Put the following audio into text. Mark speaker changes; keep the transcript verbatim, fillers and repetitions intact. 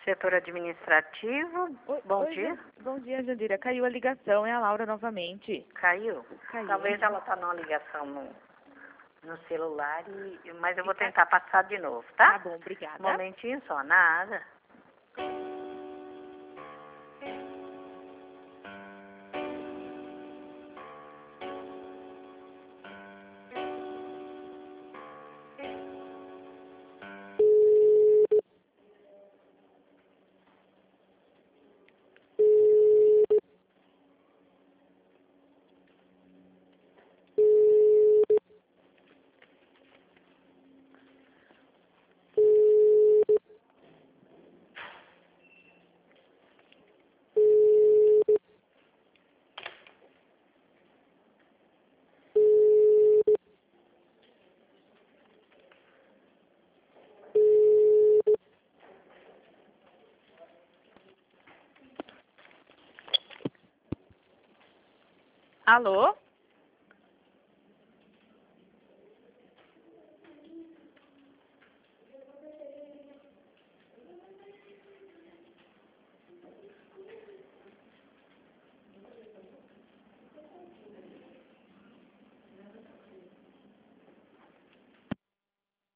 Speaker 1: setor administrativo.
Speaker 2: Oi,
Speaker 1: Bom
Speaker 2: oi,
Speaker 1: dia.
Speaker 2: Jan- Bom dia, Jandira. Caiu a ligação, é a Laura novamente.
Speaker 1: Caiu?
Speaker 2: Caiu.
Speaker 1: Talvez ela está numa ligação no, no celular, e, mas eu vou
Speaker 2: Fica-
Speaker 1: tentar passar de novo, tá?
Speaker 2: Tá bom, obrigada.
Speaker 1: Um momentinho só, nada.
Speaker 2: Alô?